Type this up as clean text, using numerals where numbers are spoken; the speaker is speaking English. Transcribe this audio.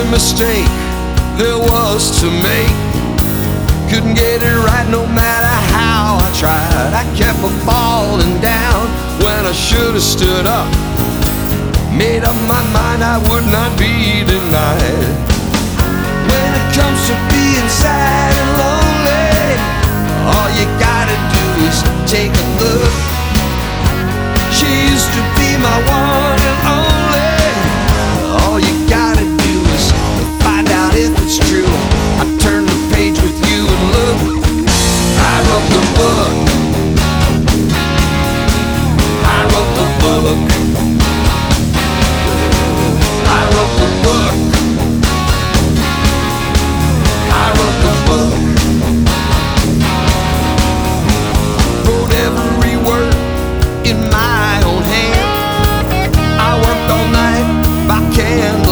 mistake there was to make. Couldn't get it right no matter how I tried. I kept a falling down when I should have stood up. Made up my mind I would not be denied. When it comes to being sad and lonely, all you gotta do is take a look. She used to be my one and only. All you gotta do is find out if it's true. I turn the page with you and look. I wrote the book. I wrote the book. I wrote the book. I wrote the book. Wrote every word in my own hand. I worked all night by candlelight.